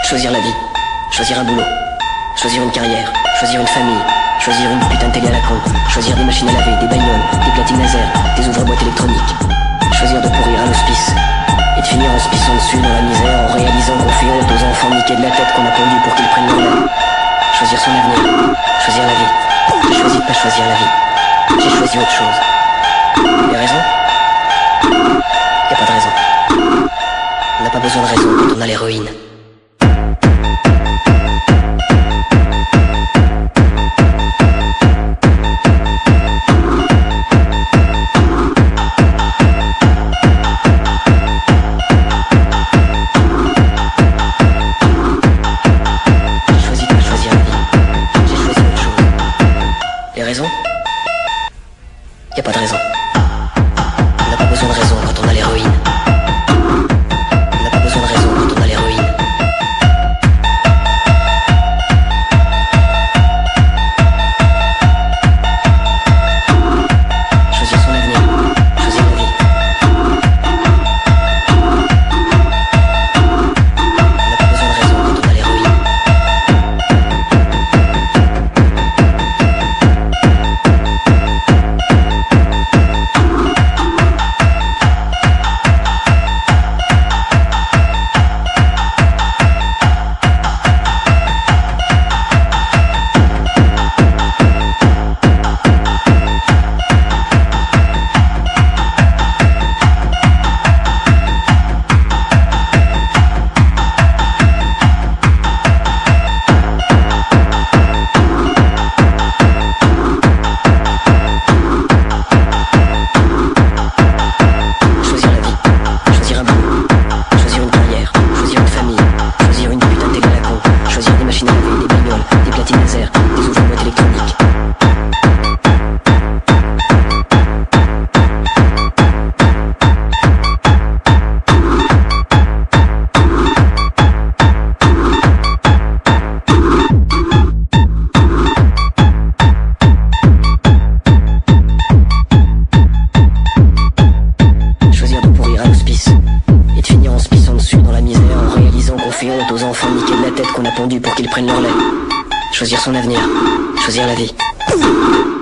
Choisir la vie, choisir un boulot, choisir une carrière, choisir une famille, choisir une putain de télé à la con, choisir des machines à laver, des bagnoles, des platines laser, des ouvre-boîtes électroniques, choisir de pourrir à l'hospice et de finir en se pissant dessus dans la misère en réalisant qu'on fait honte aux enfants niqués de la tête qu'on a pondu pour qu'ils prennent leur lait. Choisir son avenir, choisir la vie. J'ai choisi de pas choisir la vie, j'ai choisi autre chose. Les raisons? Y a pas de raison. On n'a pas besoin de raison quand on a l'héroïne. Y a pas de raison. On n'a pas besoin de raison quand on a l'héroïne. On n'a pas besoin de raison quand on a l'héroïne. Choisir son avenir, choisir la vie. On n'a pas besoin de raison quand on a l'héroïne. Des platines laser, des ouvre-boîtes électroniques. Choisir de pourrir à l'hospice et de finir en se pissant dessus dans la misère en réalisant qu'on fait honte aux enfants niqués de la tête qu'on a pondu pour qu'ils prennent leur lait. Choisir son avenir, choisir la vie.